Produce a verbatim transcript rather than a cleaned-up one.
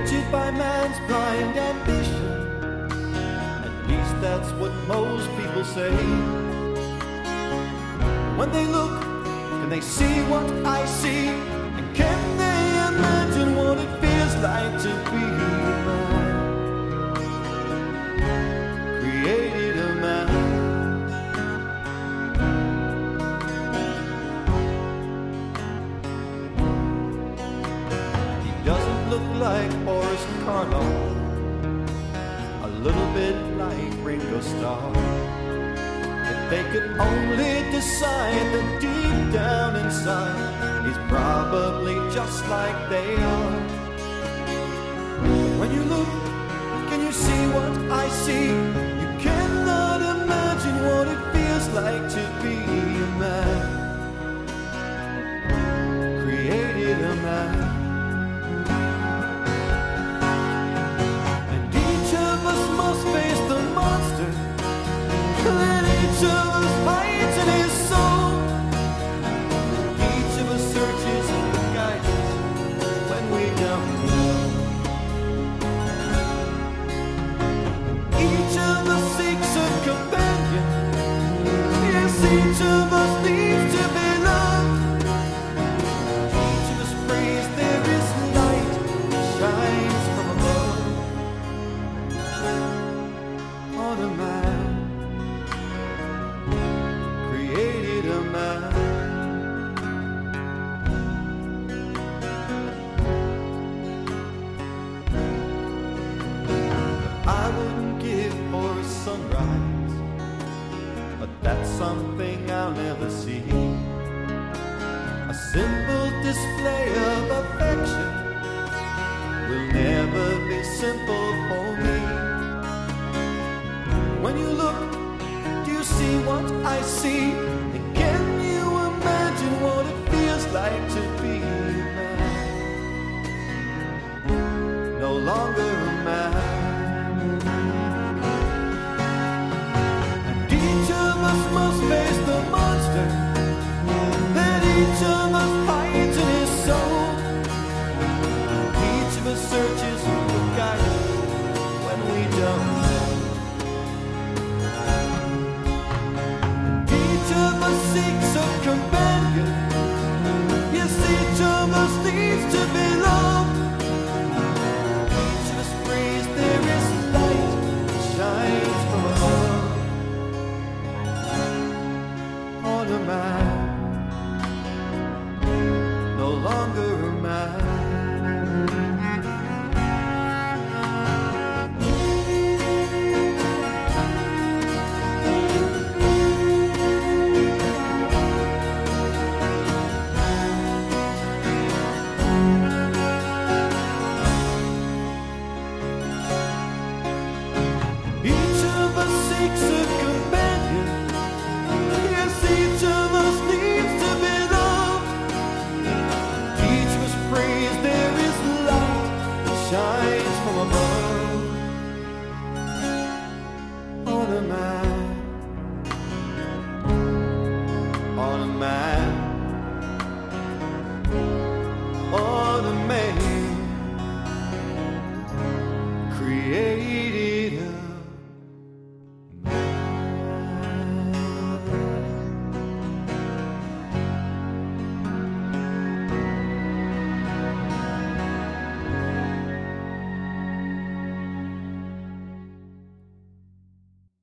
created by man's blind ambition. At least that's what most people say. When they look, can they see what I see? And can they imagine what it feels like to be a man? Created a man. He doesn't look like Boris Karloff, a little bit like Ringo Starr. If they could only decide that deep down inside he's probably just like they are. When you look, can you see what I see? You cannot imagine what it feels like to be a man. Created a man. And each of us must face the monster that each of us hides in his soul. Each of us searches for guidance when we don't know. Each of us seeks a companion. Yes, each of us needs to be loved. Each of us prays there is light that shines from above on a man. Created a man. I wouldn't give for a sunrise, but that's something I'll never see. A simple display of affection will never be simple for me. When you look, do you see what I see? And can you imagine what it feels like to be a man? No longer a man. And each of us must face the monster that each of us hides in his soul. Each of us searches for guidance when we don't know. Each of us seeks a companion. Yes, each of us needs to be loved. Each of us prays there is light that shines from above on a man. No longer a man. Each of us seeks a companion. Yes, each of us needs to be loved. Each of us prays there is light that shines from above.